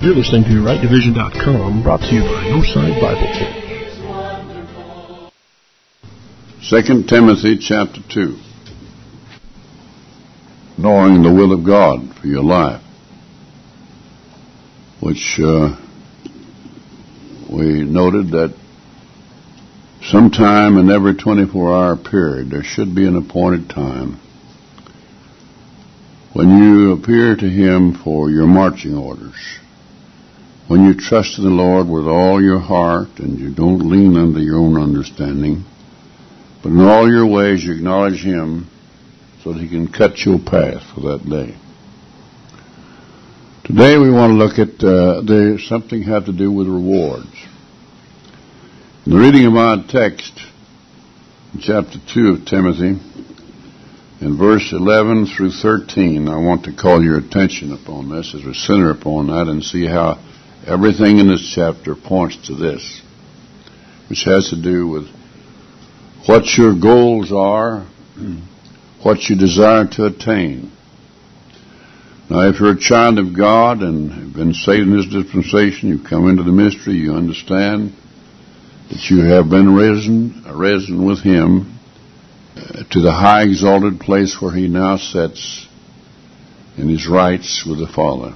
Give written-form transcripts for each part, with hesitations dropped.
You're listening to RightDivision.com, brought to you by Northside Bible Church. 2 Timothy chapter 2. Knowing the will of God for your life, which we noted that sometime in every 24-hour period there should be an appointed time when you appear to Him for your marching orders, when you trust in the Lord with all your heart and you don't lean unto your own understanding, but in all your ways you acknowledge Him so that He can cut your path for that day. Today we want to look at something have to do with rewards. In the reading of our text, in chapter 2 of Timothy, in verse 11 through 13, I want to call your attention upon this as we center upon that and see how everything in this chapter points to this, which has to do with what your goals are, what you desire to attain. Now, if you're a child of God and have been saved in His dispensation, you've come into the ministry, you understand that you have been risen with Him to the high exalted place where He now sits in His rights with the Father.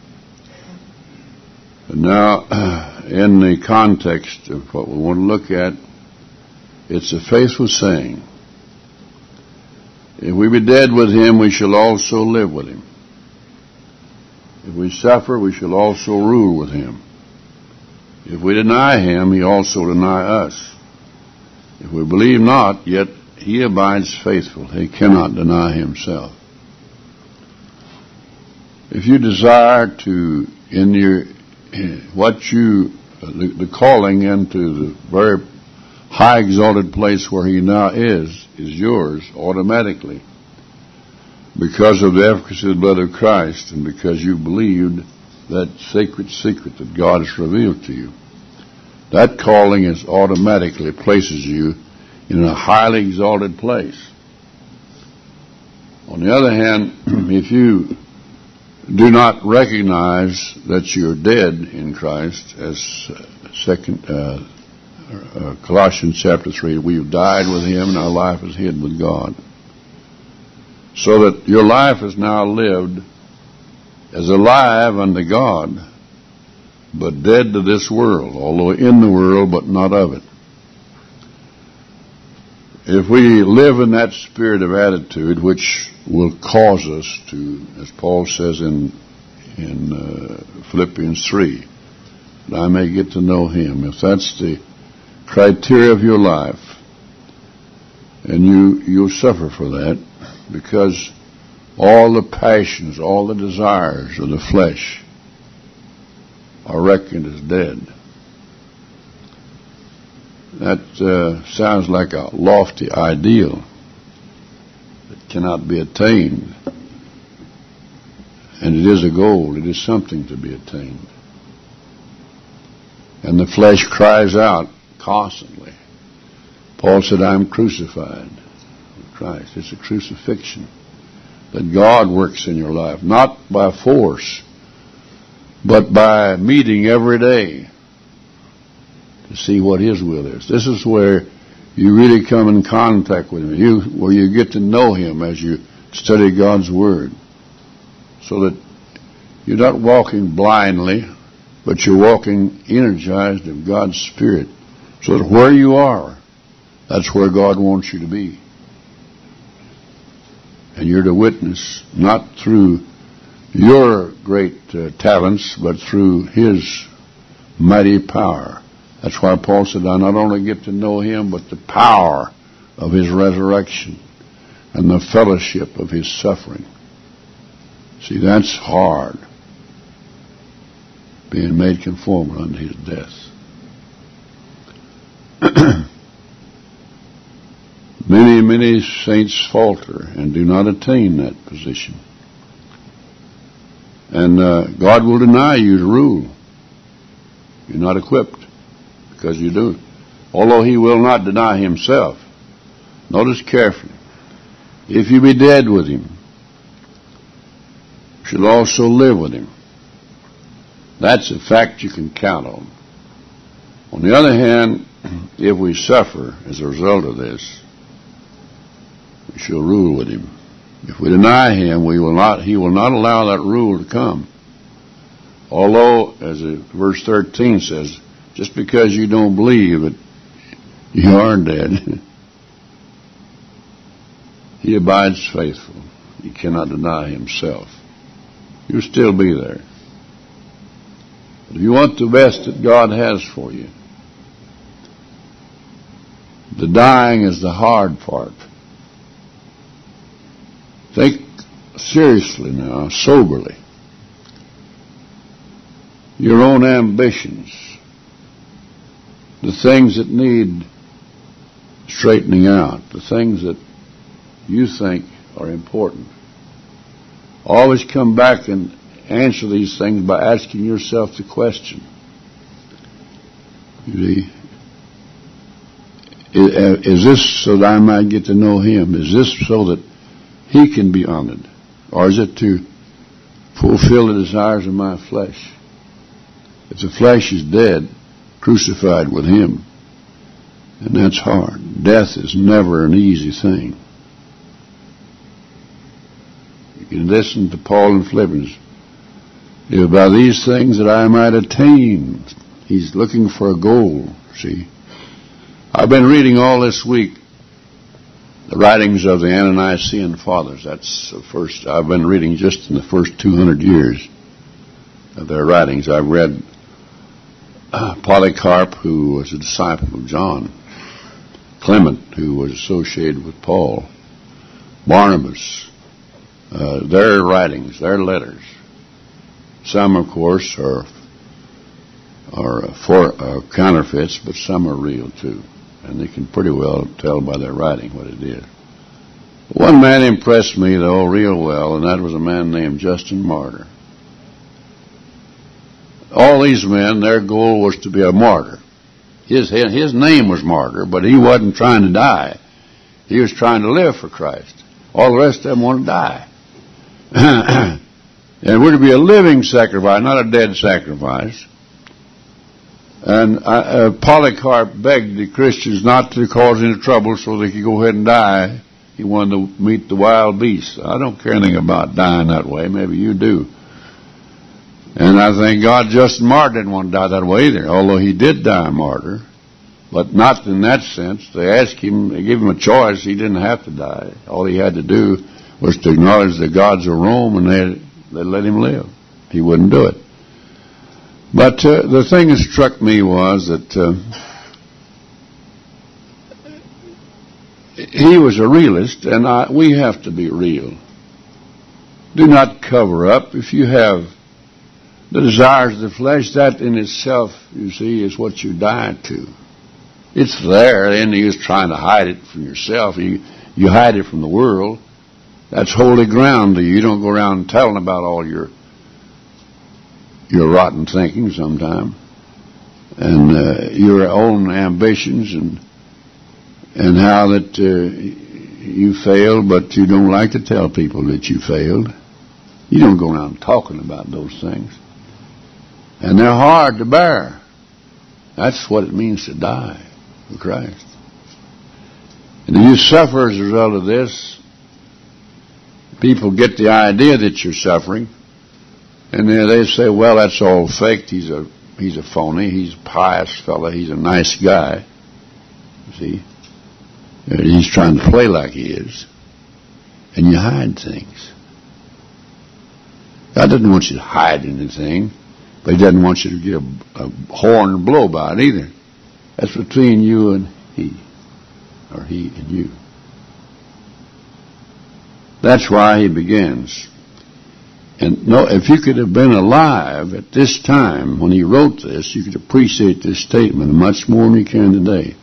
And now, in the context of what we want to look at, it's a faithful saying. If we be dead with Him, we shall also live with Him. If we suffer, we shall also rule with Him. If we deny Him, He also deny us. If we believe not, yet He abides faithful. He cannot deny Himself. If you desire to, the calling into the very high exalted place where He now is yours automatically because of the efficacy of the blood of Christ and because you believed that sacred secret that God has revealed to you. That calling is automatically places you in a highly exalted place. On the other hand, if you do not recognize that you're dead in Christ, as Colossians chapter 3, we've died with Him and our life is hid with God. So that your life is now lived as alive unto God, but dead to this world, although in the world, but not of it. If we live in that spirit of attitude, which will cause us to, as Paul says in Philippians 3, that I may get to know Him. If that's the criteria of your life, and you'll suffer for that, because all the passions, all the desires of the flesh are reckoned as dead. That sounds like a lofty ideal that cannot be attained. And it is a goal. It is something to be attained. And the flesh cries out constantly. Paul said, I am crucified with Christ. It's a crucifixion that God works in your life, not by force, but by meeting every day to see what His will is. This is where you really come in contact with Him, where you get to know Him as you study God's Word, so that you're not walking blindly, but you're walking energized of God's Spirit, so that where you are, that's where God wants you to be. And you're to witness, not through your great talents, but through His mighty power. That's why Paul said, I not only get to know Him, but the power of His resurrection and the fellowship of His suffering. See, that's hard, being made conformable unto His death. Many saints falter and do not attain that position. And God will deny you to rule. You're not equipped because you do. Although He will not deny Himself. Notice carefully. If you be dead with Him, you shall also live with Him. That's a fact you can count on. On the other hand, if we suffer as a result of this, we shall rule with him. If we deny him, he will not allow that rule to come. Although, as verse 13 says, just because you don't believe it, you are dead. He abides faithful. He cannot deny himself. You'll still be there. But if you want the best that God has for you, the dying is the hard part. Think seriously now, soberly. Your own ambitions, the things that need straightening out, the things that you think are important. Always come back and answer these things by asking yourself the question. You see, is this so that I might get to know him? Is this so that he can be honored? Or is it to fulfill the desires of my flesh? If the flesh is dead, crucified with him, and that's hard. Death is never an easy thing. You can listen to Paul in Philippians. If by these things that I might attain, he's looking for a goal, see. I've been reading all this week the writings of the Ante-Nicene Fathers. That's the first. I've been reading just in the first 200 years of their writings. I've read Polycarp, who was a disciple of John, Clement, who was associated with Paul, Barnabas, their writings, their letters. Some, of course, are counterfeits, but some are real too. And they can pretty well tell by their writing what it is. One man impressed me, though, real well, and that was a man named Justin Martyr. All these men, their goal was to be a martyr. His name was Martyr, but he wasn't trying to die. He was trying to live for Christ. All the rest of them want to die. And we're to be a living sacrifice, not a dead sacrifice. And Polycarp begged the Christians not to cause any trouble so they could go ahead and die. He wanted to meet the wild beasts. I don't care anything about dying that way. Maybe you do. And I think Justin Martyr didn't want to die that way either, although he did die a martyr. But not in that sense. They asked him, they gave him a choice. He didn't have to die. All he had to do was to acknowledge the gods of Rome, and they let him live. He wouldn't do it. But the thing that struck me was that he was a realist, and we have to be real. Do not cover up. If you have the desires of the flesh, that in itself, you see, is what you die to. It's there, and you're trying to hide it from yourself. You hide it from the world. That's holy ground to you. You don't go around telling about all your rotten thinking sometime, and your own ambitions, and how that you failed, but you don't like to tell people that you failed. You don't go around talking about those things. And they're hard to bear. That's what it means to die for Christ. And if you suffer as a result of this, people get the idea that you're suffering, and they say, well, that's all faked. He's a phony. He's a pious fellow. He's a nice guy. You see? He's trying to play like he is. And you hide things. God doesn't want you to hide anything, but he doesn't want you to get a horn and blow by it either. That's between you and he, or he and you. That's why he begins. And no, if you could have been alive at this time when he wrote this, you could appreciate this statement much more than you can today.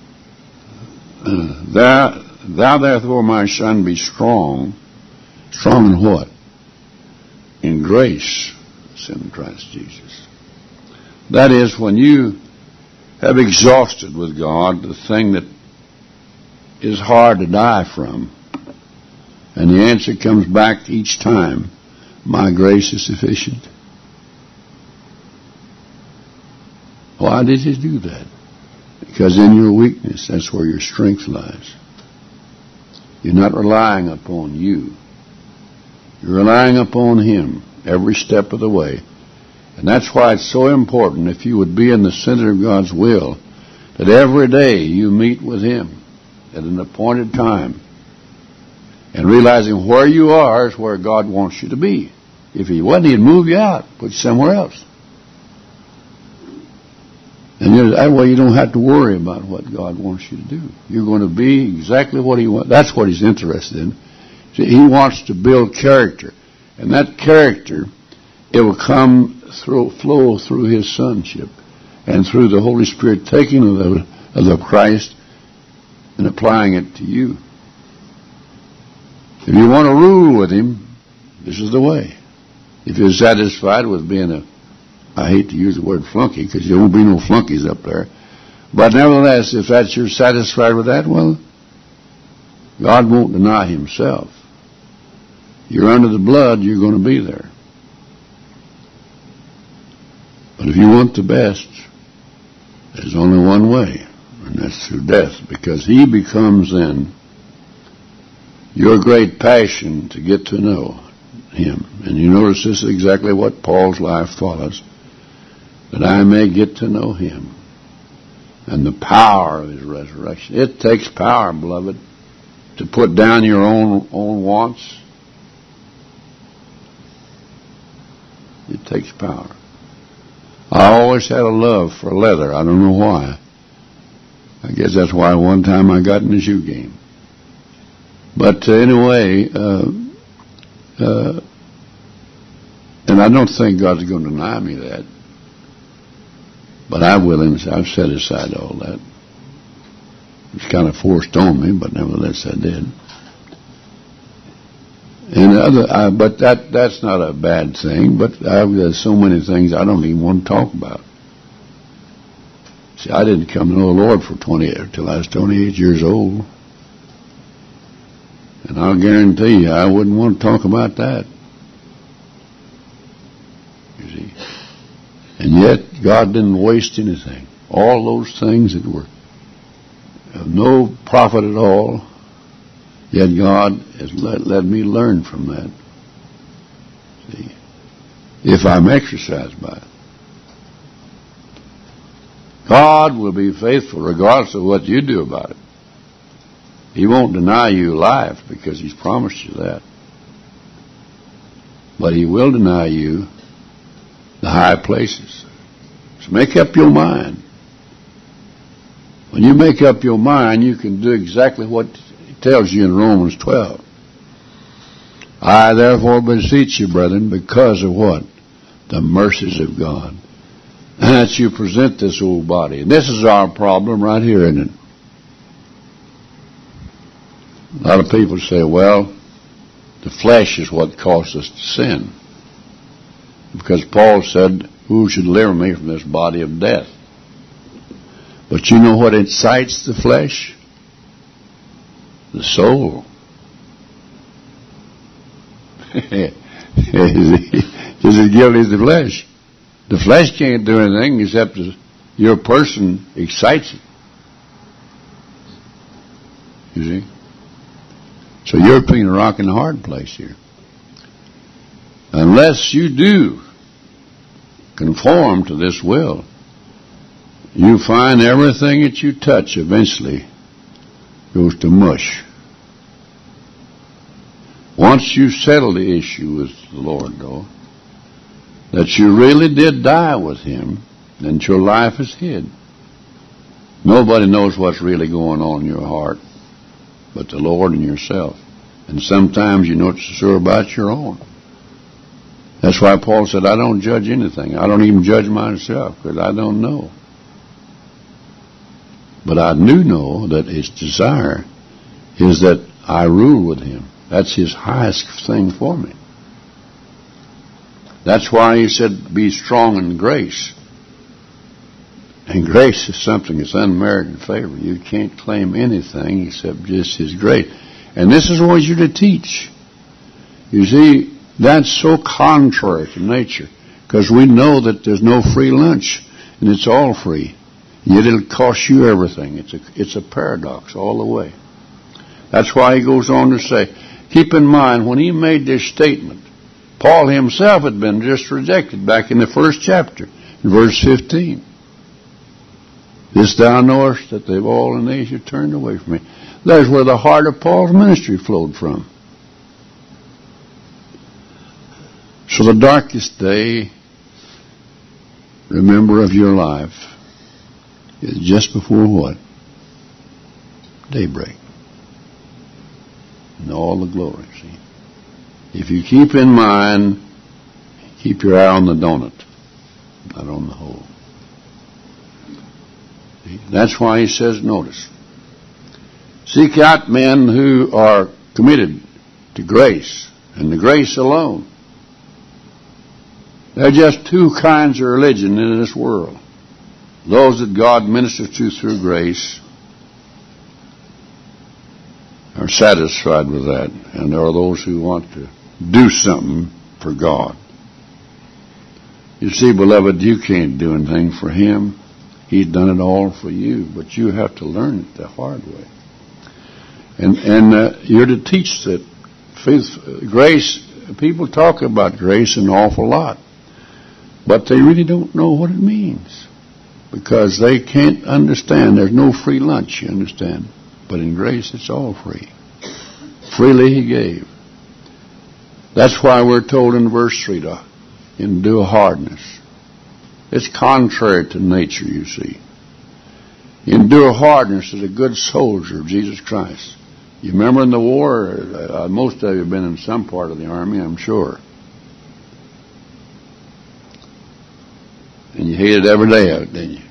Thou therefore, my son, be strong. Strong in what? In grace, that's in Christ Jesus. That is, when you have exhausted with God the thing that is hard to die from, and the answer comes back each time, my grace is sufficient. Why did he do that? Because in your weakness, that's where your strength lies. You're not relying upon you. You're relying upon him every step of the way. And that's why it's so important, if you would be in the center of God's will, that every day you meet with him at an appointed time. And realizing where you are is where God wants you to be. If he wasn't, he'd move you out, put you somewhere else. And that way you don't have to worry about what God wants you to do. You're going to be exactly what he wants. That's what he's interested in. See, he wants to build character. And that character, it will flow through his sonship and through the Holy Spirit taking of the Christ and applying it to you. If you want to rule with him, this is the way. If you're satisfied with being I hate to use the word flunky because there won't be no flunkies up there. But nevertheless, if you're satisfied with that, well, God won't deny himself. You're under the blood, you're going to be there. But if you want the best, there's only one way, and that's through death, because he becomes then your great passion to get to know him. And you notice this is exactly what Paul's life follows, that I may get to know him and the power of his resurrection. It takes power, beloved, to put down your own wants. It takes power. I always had a love for leather. I don't know why. I guess that's why one time I got in the shoe game. But anyway, and I don't think God's going to deny me that. But I've set aside all that. It's kind of forced on me, but nevertheless I did. And but that's not a bad thing. But there's so many things I don't even want to talk about. See, I didn't come to know the Lord till I was 28 years old. And I'll guarantee you, I wouldn't want to talk about that. You see. And yet, God didn't waste anything. All those things that were of no profit at all, yet God has let me learn from that. See, if I'm exercised by it. God will be faithful regardless of what you do about it. He won't deny you life because he's promised you that. But he will deny you the high places. So make up your mind. When you make up your mind, you can do exactly what it tells you in Romans 12. I therefore beseech you, brethren, because of what? The mercies of God. That you present this old body. And this is our problem right here, isn't it? A lot of people say, well, the flesh is what caused us to sin. Because Paul said, who should deliver me from this body of death? But you know what incites the flesh? The soul. Just as guilty as the flesh. The flesh can't do anything except your person excites it. You see? So you're between a rock and a hard place here. Unless you do conform to this will, you find everything that you touch eventually goes to mush. Once you settle the issue with the Lord, though, that you really did die with him, then your life is hid. Nobody knows what's really going on in your heart but the Lord and yourself. And sometimes you're not so sure about your own. That's why Paul said, I don't judge anything. I don't even judge myself because I don't know. But I do know that his desire is that I rule with him. That's his highest thing for me. That's why he said, be strong in grace. And grace is something that's unmerited favor. You can't claim anything except just his grace. And this is what you're to teach. You see, that's so contrary to nature. Because we know that there's no free lunch. and it's all free. Yet it'll cost you everything. It's a paradox all the way. That's why he goes on to say, keep in mind, when he made this statement, Paul himself had been just rejected back in the first chapter, in verse 15. This thou knowest, that they've all in Asia turned away from me. There's where the heart of Paul's ministry flowed from. So the darkest day, remember, of your life is just before what? Daybreak. And all the glory, see. If you keep in mind, keep your eye on the donut, not on the hole. See? That's why he says, notice, seek out men who are committed to grace, and the grace alone. There are just two kinds of religion in this world. Those that God ministers to through grace are satisfied with that, and there are those who want to do something for God. You see, beloved, you can't do anything for Him. He's done it all for you, but you have to learn it the hard way. And you're to teach that faith, grace. People talk about grace an awful lot, but they really don't know what it means because they can't understand. There's no free lunch, you understand. But in grace, it's all free. Freely He gave. That's why we're told in verse 3 to endure hardness. It's contrary to nature, you see. Endure hardness as a good soldier of Jesus Christ. You remember in the war, most of you have been in some part of the army, I'm sure. And you hated every day of it, didn't you?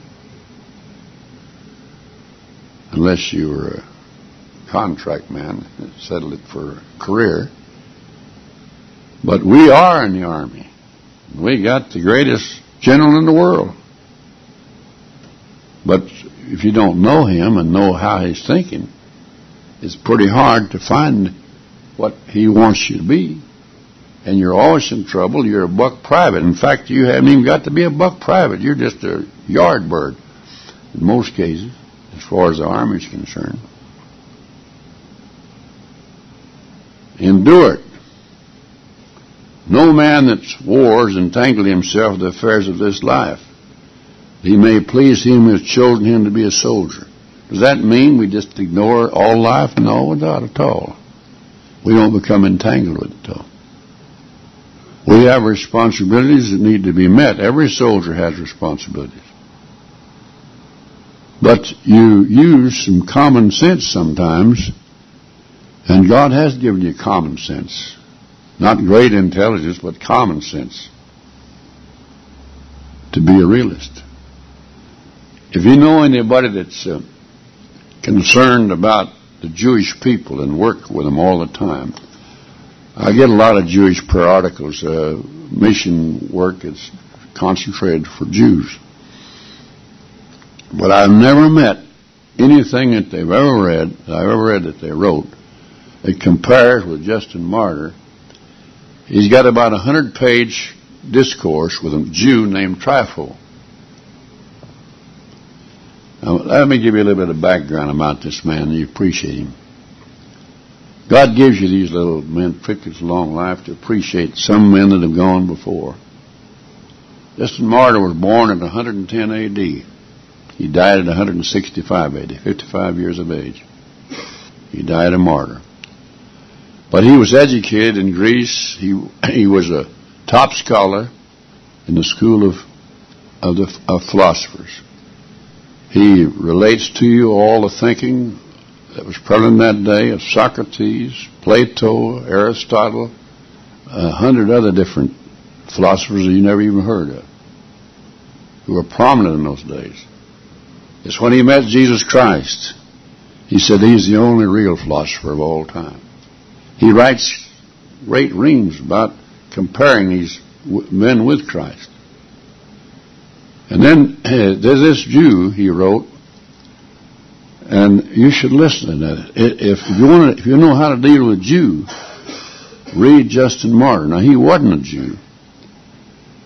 Unless you were a contract man that settled it for a career. But we are in the army. We got the greatest general in the world. But if you don't know him and know how he's thinking, it's pretty hard to find what he wants you to be. And you're always in trouble. You're a buck private. In fact, you haven't even got to be a buck private. You're just a yard bird in most cases, as far as the army is concerned. Endure it. No man that wars entangled himself with the affairs of this life. He may please him who has chosen him to be a soldier. Does that mean we just ignore all life? No, not at all. We don't become entangled with it, though. We have responsibilities that need to be met. Every soldier has responsibilities. But you use some common sense sometimes, and God has given you common sense. Not great intelligence, but common sense to be a realist. If you know anybody that's concerned about the Jewish people and work with them all the time, I get a lot of Jewish periodicals, mission work that's concentrated for Jews. But I've never met anything that I've ever read that they wrote that compares with Justin Martyr. He's got about 100-page discourse with a Jew named Trypho. Now, let me give you a little bit of background about this man, and you appreciate him. God gives you these little men, triplets, long life to appreciate some men that have gone before. Justin Martyr was born at 110 A.D. He died at 165 A.D., 55 years of age. He died a martyr. But he was educated in Greece. He was a top scholar in the school of philosophers. He relates to you all the thinking that was prevalent that day of Socrates, Plato, Aristotle, 100 other different philosophers that you never even heard of, who were prominent in those days. It's when he met Jesus Christ, he said he's the only real philosopher of all time. He writes great reams about comparing these men with Christ. And then there's this Jew he wrote, and you should listen to that. If you know how to deal with a Jew, read Justin Martyr. Now, he wasn't a Jew,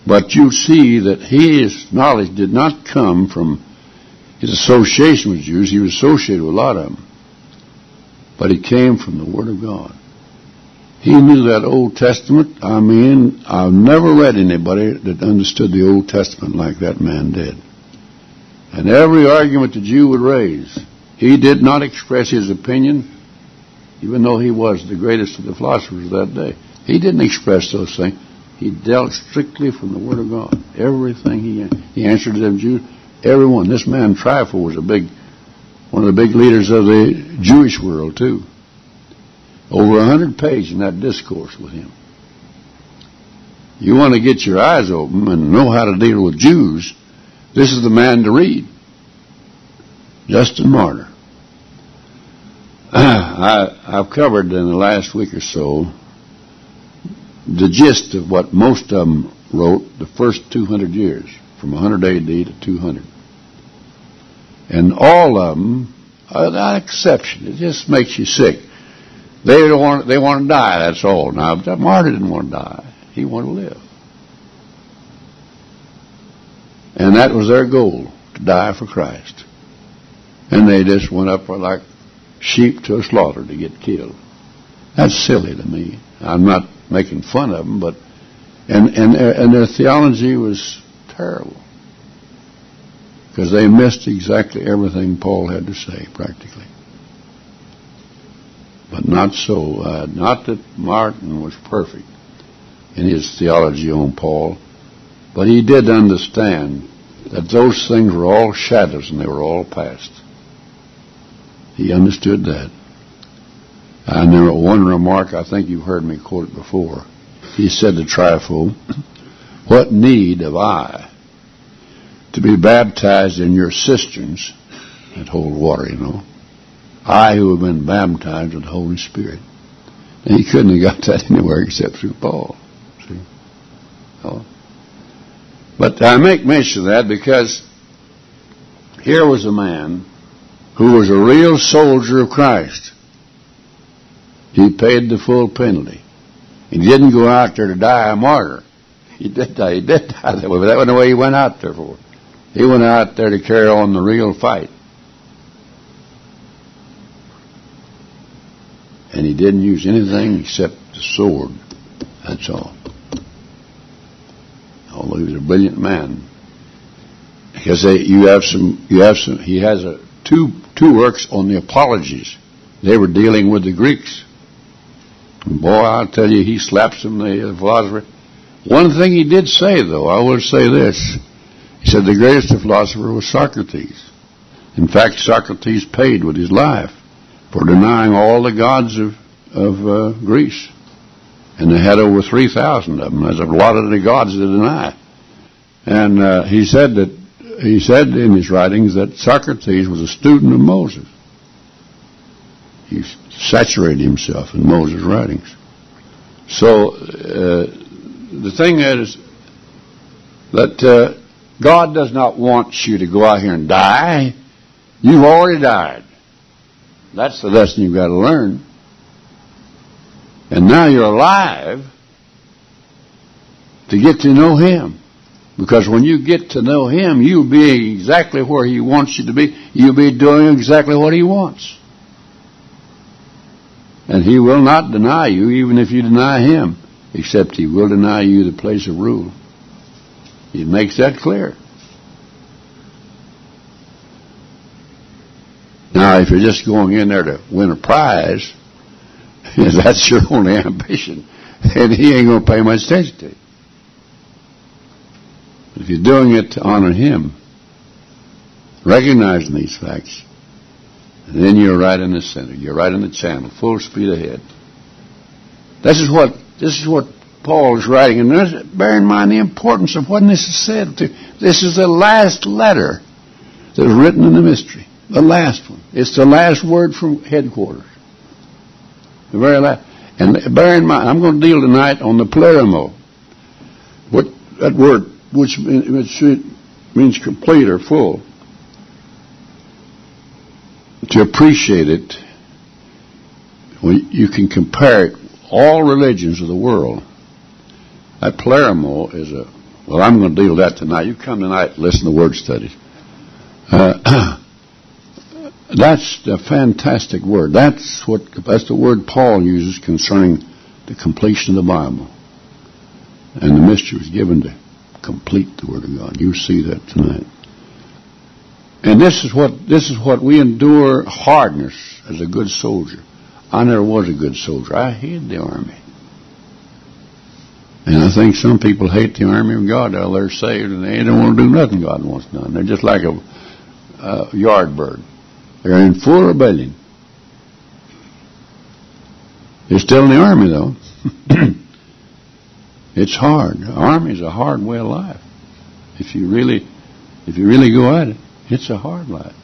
But you see that his knowledge did not come from his association with Jews. He was associated with a lot of them. But it came from the Word of God. He knew that Old Testament. I mean, I've never read anybody that understood the Old Testament like that man did. And every argument the Jew would raise, he did not express his opinion, even though he was the greatest of the philosophers of that day. He didn't express those things. He dealt strictly from the Word of God. Everything he answered to them Jews, everyone. This man Trypho was one of the big leaders of the Jewish world too. Over 100 pages in that discourse with him. You want to get your eyes open and know how to deal with Jews, this is the man to read. Justin Martyr. I've covered in the last week or so the gist of what most of them wrote the first 200 years, from 100 AD to 200. And all of them, without exception, it just makes you sick. They want to die, that's all. Now, Martyr didn't want to die. He wanted to live. And that was their goal, to die for Christ. And they just went up like sheep to a slaughter to get killed. That's silly to me. I'm not making fun of them, but and their theology was terrible, because they missed exactly everything Paul had to say, practically. But not so. Not that Martin was perfect in his theology on Paul, but he did understand that those things were all shadows and they were all past. He understood that. And there was one remark, I think you've heard me quote it before. He said to Trypho, "What need have I to be baptized in your cisterns," that hold water, you know, "I who have been baptized with the Holy Spirit?" And he couldn't have got that anywhere except through Paul. See? Oh. But I make mention of that because here was a man who was a real soldier of Christ. He paid the full penalty. He didn't go out there to die a martyr. He did die that way, but that wasn't the way he went out there for. He went out there to carry on the real fight. And he didn't use anything except the sword. That's all. Although he was a brilliant man. Because he has two works on the apologies. They were dealing with the Greeks. And boy, I'll tell you, he slaps them, the philosopher. One thing he did say, though, I will say this. He said the greatest philosopher was Socrates. In fact, Socrates paid with his life for denying all the gods of Greece. And they had over 3,000 of them. There's a lot of the gods to deny. And he said in his writings that Socrates was a student of Moses. He saturated himself in Moses' writings. So the thing is that God does not want you to go out here and die. You've already died. That's the lesson you've got to learn. And now you're alive to get to know Him. Because when you get to know Him, you'll be exactly where He wants you to be. You'll be doing exactly what He wants. And He will not deny you, even if you deny Him, except He will deny you the place of rule. He makes that clear. Now, if you're just going in there to win a prize, if that's your only ambition, then He ain't going to pay much attention to you. If you're doing it to honor Him, recognizing these facts, and then you're right in the center. You're right in the channel, full speed ahead. This is what Paul is writing, and bear in mind the importance of what this is said to. This is the last letter that was written in the mystery. The last one. It's the last word from headquarters. The very last. And bear in mind, I'm going to deal tonight on the pleroma. That word, which means complete or full. To appreciate it, you can compare it, all religions of the world. That pleroma is a Well, I'm going to deal with that tonight. You come tonight and listen to word studies. That's a fantastic word. That's the word Paul uses concerning the completion of the Bible. And the mystery was given to complete the Word of God. You see that tonight. And this is what we endure hardness as a good soldier. I never was a good soldier. I hated the army. And I think some people hate the army of God till they're saved and they don't want to do nothing God wants done. They're just like a yard bird. They're in full rebellion. They're still in the army though. It's hard. The army is a hard way of life. If you really go at it, it's a hard life.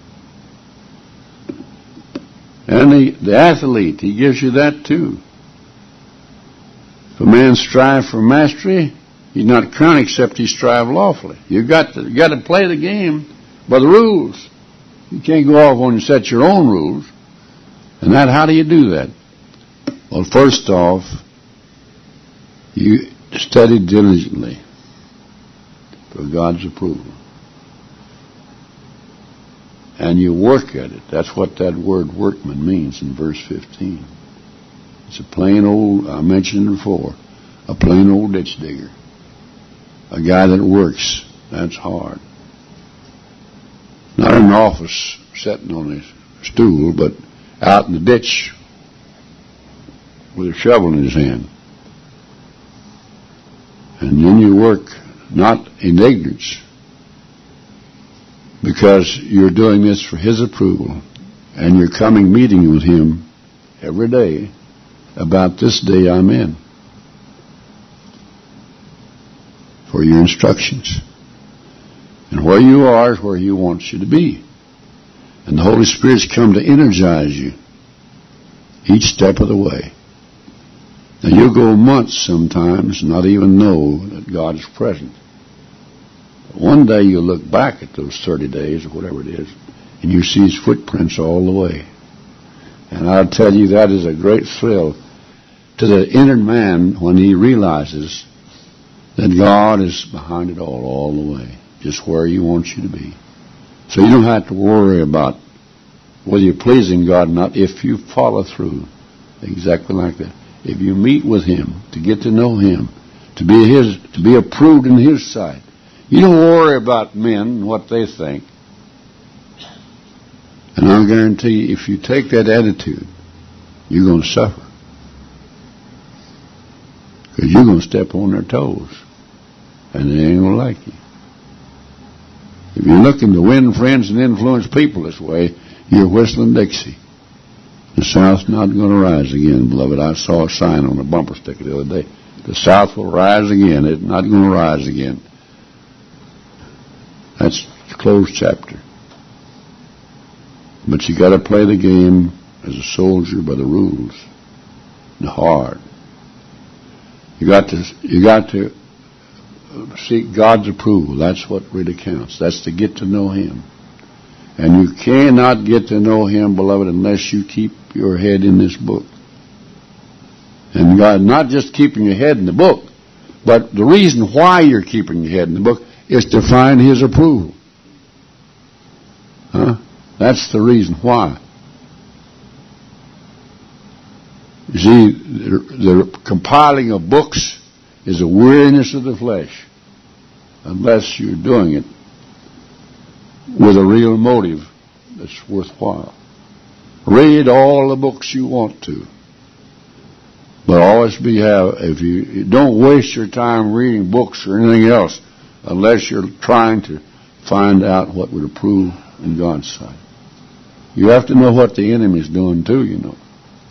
And the athlete, he gives you that too. If a man strive for mastery, he's not crowned except he strive lawfully. You got to play the game by the rules. You can't go off on and set your own rules. And how do you do that? Well, first off, you study diligently for God's approval. And you work at it. That's what that word workman means in verse 15. It's a plain old, I mentioned it before, a plain old ditch digger. A guy that works. That's hard. Not in an office sitting on his stool, but out in the ditch with a shovel in his hand. And then you work not in ignorance, because you're doing this for His approval, and you're coming meeting with Him every day about this day I'm in for your instructions. And where you are is where He wants you to be. And the Holy Spirit's come to energize you each step of the way. Now you'll go months sometimes and not even know that God is present. But one day you'll look back at those 30 days or whatever it is, and you see His footprints all the way. And I'll tell you, that is a great thrill to the inner man when he realizes that God is behind it all the way, just where He wants you to be. So you don't have to worry about whether you're pleasing God or not if you follow through exactly like that. If you meet with Him, to get to know Him, to be approved in His sight, you don't worry about men and what they think. And I'll guarantee you, if you take that attitude, you're going to suffer. Because you're going to step on their toes, and they ain't going to like you. If you're looking to win friends and influence people this way, you're whistling Dixie. The South's not going to rise again, beloved. I saw a sign on a bumper sticker the other day. The South will rise again. It's not going to rise again. That's a closed chapter. But you got to play the game as a soldier by the rules. The hard. You got to seek God's approval. That's what really counts. That's to get to know Him. And you cannot get to know Him, beloved, unless you keep your head in this book. And God, not just keeping your head in the book, but the reason why you're keeping your head in the book is to find His approval. That's the reason why. You see, the compiling of books is a weariness of the flesh, unless you're doing it with a real motive that's worthwhile. Read all the books you want to, but always if you don't waste your time reading books or anything else unless you're trying to find out what would approve in God's sight. You have to know what the enemy's doing too, you know.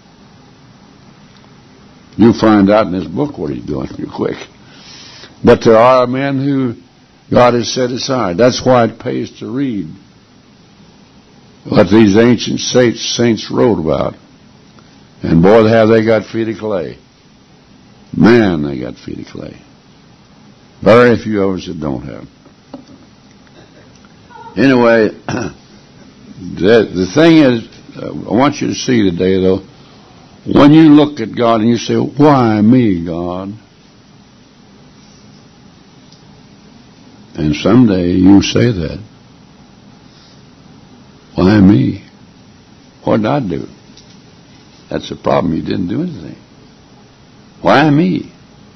You'll find out in this book what he's doing real quick. But there are men who God has set aside. That's why it pays to read what these ancient saints wrote about. And boy, have they got feet of clay. Man, they got feet of clay. Very few of us that don't have. Anyway, the thing is, I want you to see today, though, when you look at God and you say, why me, God? And someday you say that. Why me? What did I do? That's the problem. You didn't do anything. Why me?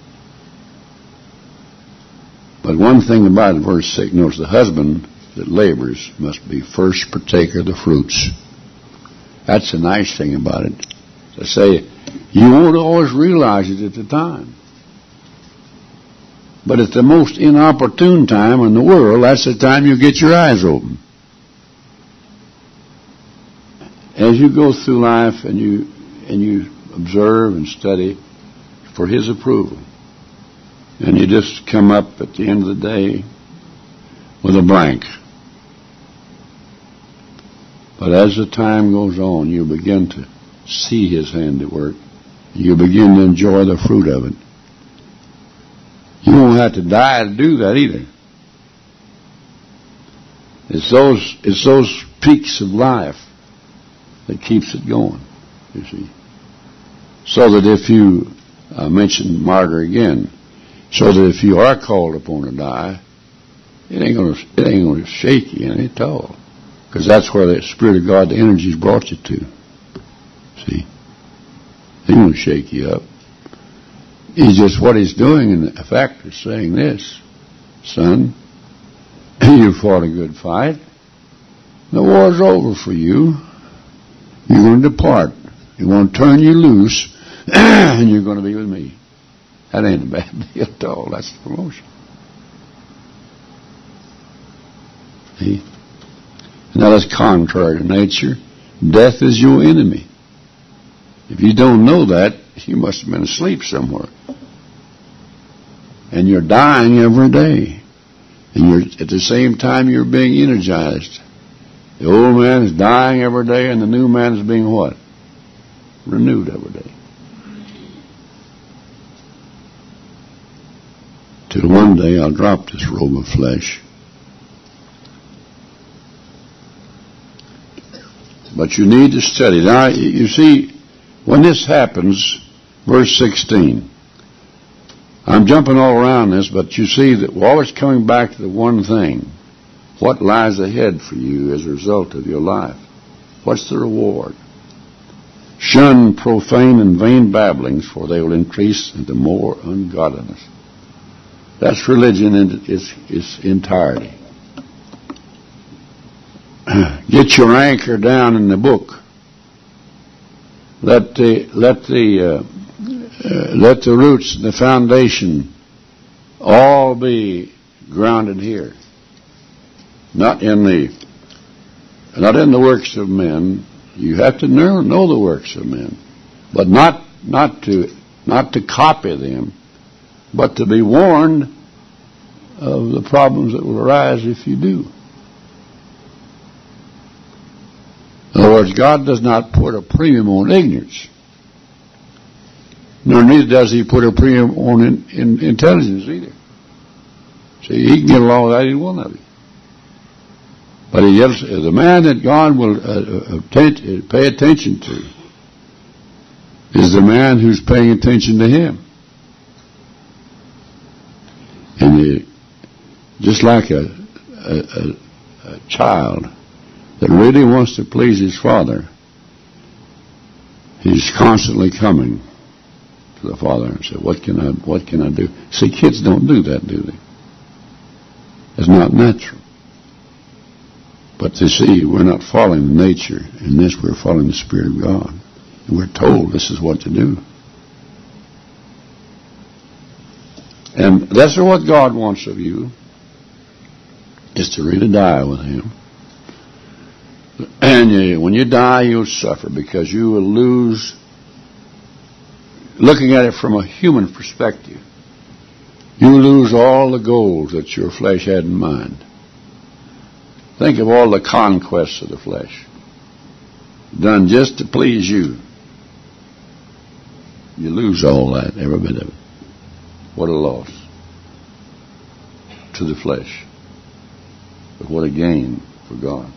But one thing about it, verse 6, notice the husband that labors must be first partaker of the fruits. That's the nice thing about it. To say, you won't always realize it at the time. But at the most inopportune time in the world, that's the time you get your eyes open. As you go through life and you observe and study for His approval, and you just come up at the end of the day with a blank. But as the time goes on, you begin to see His hand at work. You begin to enjoy the fruit of it. You won't have to die to do that either. It's those peaks of life that keeps it going, you see. So that if you, I mentioned martyr again, so that if you are called upon to die, it ain't gonna shake you any at all. Because that's where the Spirit of God, the energy's brought you to. See? He won't shake you up. He's just, what He's doing, in effect, is saying this: son, you fought a good fight. The war's over for you. You're going to depart. You're going to turn you loose, and you're going to be with me. That ain't a bad deal at all. That's the promotion. See? Now that's contrary to nature. Death is your enemy. If you don't know that, you must have been asleep somewhere. And you're dying every day. And you're at the same time you're being energized. The old man is dying every day, and the new man is being what? Renewed every day. Till one day I'll drop this robe of flesh. But you need to study. Now, you see, when this happens, verse 16, I'm jumping all around this, but you see that we're always coming back to the one thing. What lies ahead for you as a result of your life? What's the reward? Shun profane and vain babblings, for they will increase into more ungodliness. That's religion in its entirety. Get your anchor down in the book. Let the roots, the foundation, all be grounded here. Not in the works of men. You have to know the works of men, but not to copy them, but to be warned of the problems that will arise if you do. In other words, God does not put a premium on ignorance, nor neither does He put a premium on intelligence either. See, He can get along with any one of you. But the man that God will pay attention to is the man who's paying attention to Him. And just like a child that really wants to please his father, he's constantly coming to the father and say, what can I do? See, kids don't do that, do they? It's not natural. But to see, we're not following nature in this, we're following the Spirit of God. And we're told this is what to do. And that's what God wants of you, is to really die with Him. And when you die, you'll suffer, because you will lose, looking at it from a human perspective, you lose all the goals that your flesh had in mind. Think of all the conquests of the flesh, done just to please you. You lose all that, every bit of it. What a loss to the flesh. But what a gain for God.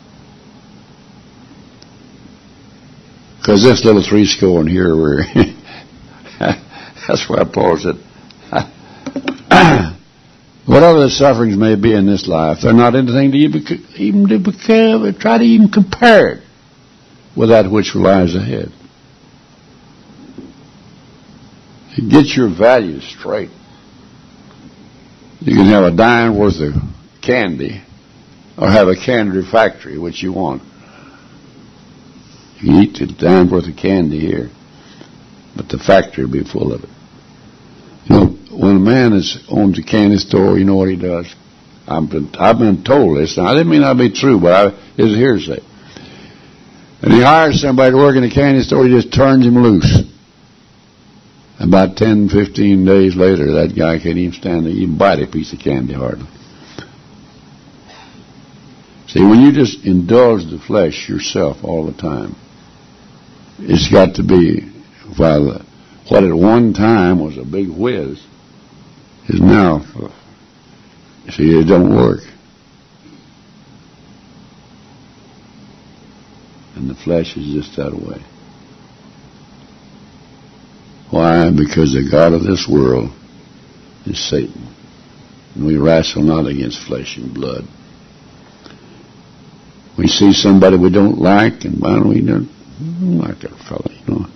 Because this little 30 in here, that's why Paul said, what whatever the sufferings may be in this life, they're not anything to try to even compare it with that which lies ahead. You get your values straight. You can have a dime worth of candy or have a candy factory, which you want. You can eat a dime worth of candy here, but the factory will be full of it. You know, when a man owns a candy store, you know what he does? I've been told this. Now, I didn't mean that'd be true, but it's hearsay. And he hires somebody to work in a candy store, he just turns him loose. About 10, 15 days later, that guy can't even stand to even bite a piece of candy hardly. See, when you just indulge the flesh yourself all the time, it's got to be, well, what at one time was a big whiz is now, see, it don't work. And the flesh is just that way. Why? Because the God of this world is Satan. And we wrestle not against flesh and blood. We see somebody we don't like, and we don't like that fellow, you know.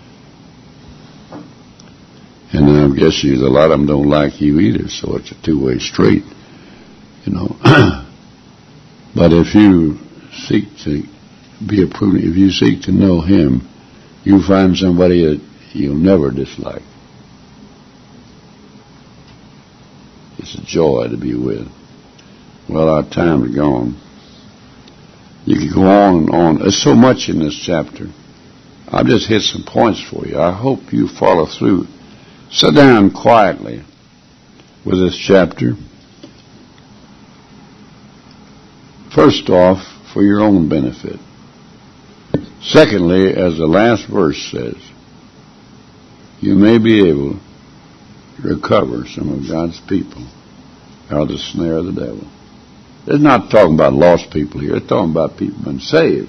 And I guess a lot of them don't like you either, so it's a two-way street, you know. But if you seek to be a prudent, if you seek to know Him, you find somebody that you'll never dislike. It's a joy to be with. Well, our time is gone. You can go on and on. There's so much in this chapter. I've just hit some points for you. I hope you follow through. Sit down quietly with this chapter. First off, for your own benefit. Secondly, as the last verse says, you may be able to recover some of God's people out of the snare of the devil. It's not talking about lost people here. It's talking about people being saved.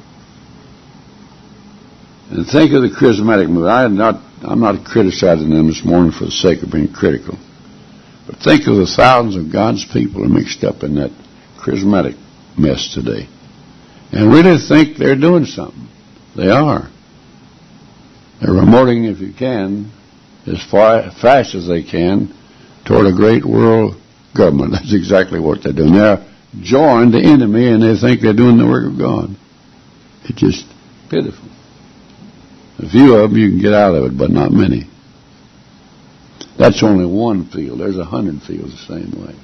And think of the charismatic movement. I'm not criticizing them this morning for the sake of being critical. But think of the thousands of God's people are mixed up in that charismatic mess today. And really think they're doing something. They are. They're promoting, if you can, as fast as they can, toward a great world government. That's exactly what they're doing. They're joined the enemy, and they think they're doing the work of God. It's just pitiful. A few of them you can get out of it, but not many. That's only one field. There's 100 fields the same way.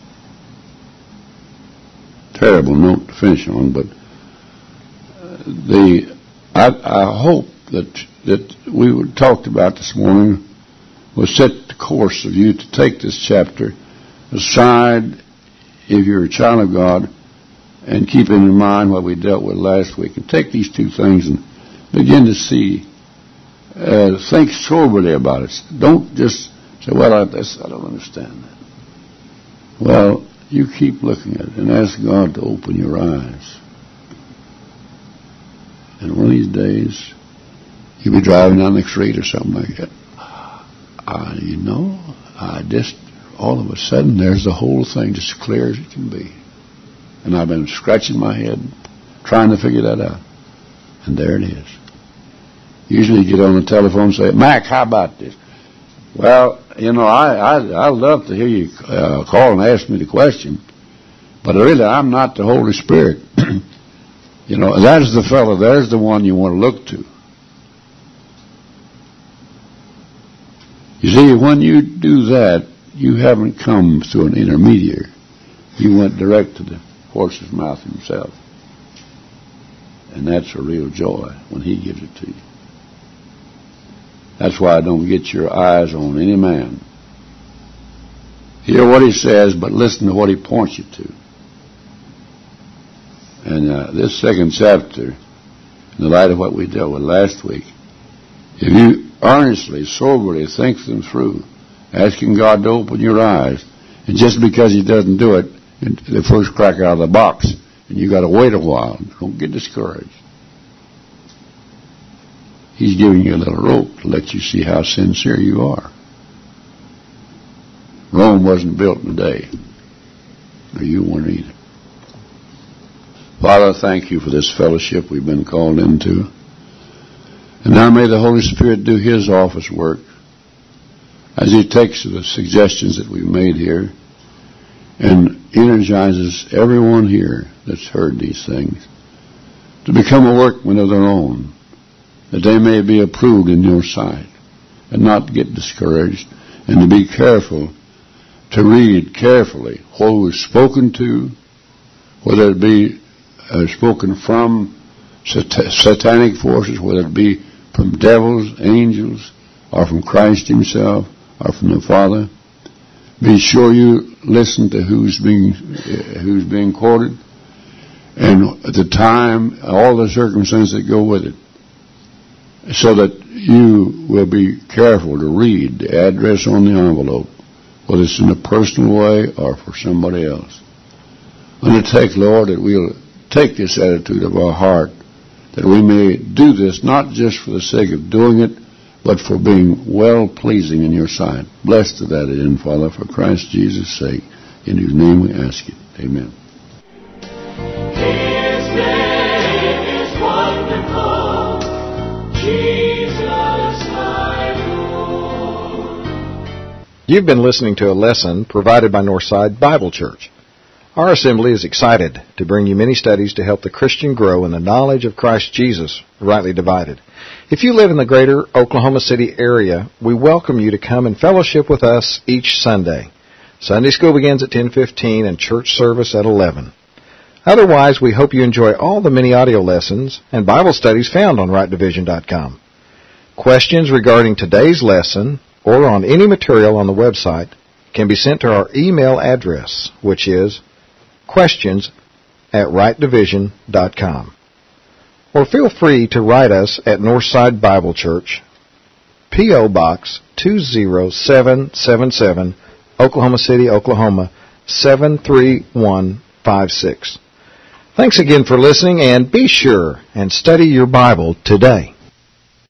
Terrible note to finish on, but I hope that we talked about this morning will set the course of you to take this chapter aside if you're a child of God and keep in mind what we dealt with last week, and take these two things and begin to see, think soberly about it. Don't just say, well, I don't understand that. Well, you keep looking at it and ask God to open your eyes. And one of these days, you'll be driving down the street or something like that. All of a sudden, there's the whole thing just clear as it can be. And I've been scratching my head, trying to figure that out. And there it is. Usually you get on the telephone and say, Mac, how about this? Well, I'd love to hear you call and ask me the question, but really I'm not the Holy Spirit. That's the fellow, there's the one you want to look to. You see, when you do that, you haven't come through an intermediary. You went direct to the horse's mouth himself. And that's a real joy when he gives it to you. That's why I don't get your eyes on any man. Hear what he says, but listen to what he points you to. And this second chapter, in the light of what we dealt with last week, if you earnestly, soberly think them through, asking God to open your eyes, and just because he doesn't do it the first crack out of the box, and you got to wait a while, don't get discouraged. He's giving you a little rope to let you see how sincere you are. Rome wasn't built in a day. Or you weren't either. Father, thank you for this fellowship we've been called into. And now may the Holy Spirit do His office work as He takes the suggestions that we've made here and energizes everyone here that's heard these things to become a workman of their own, that they may be approved in your sight and not get discouraged, and to be careful to read carefully what was spoken to, whether it be spoken from satanic forces, whether it be from devils, angels, or from Christ Himself, or from the Father. Be sure you listen to who's being quoted, and at the time, all the circumstances that go with it, so that you will be careful to read the address on the envelope, whether it's in a personal way or for somebody else. Undertake, Lord, that we'll take this attitude of our heart, that we may do this not just for the sake of doing it, but for being well-pleasing in your sight. Bless to that end, Father, for Christ Jesus' sake, in whose name we ask it. Amen. His name is wonderful, Jesus my Lord. You've been listening to a lesson provided by Northside Bible Church. Our assembly is excited to bring you many studies to help the Christian grow in the knowledge of Christ Jesus, rightly divided. If you live in the greater Oklahoma City area, we welcome you to come and fellowship with us each Sunday. Sunday school begins at 10:15 and church service at 11. Otherwise, we hope you enjoy all the many audio lessons and Bible studies found on rightdivision.com. Questions regarding today's lesson or on any material on the website can be sent to our email address, which is questions@rightdivision.com. Or feel free to write us at Northside Bible Church, P.O. Box 20777, Oklahoma City, Oklahoma 73156. Thanks again for listening, and be sure and study your Bible today.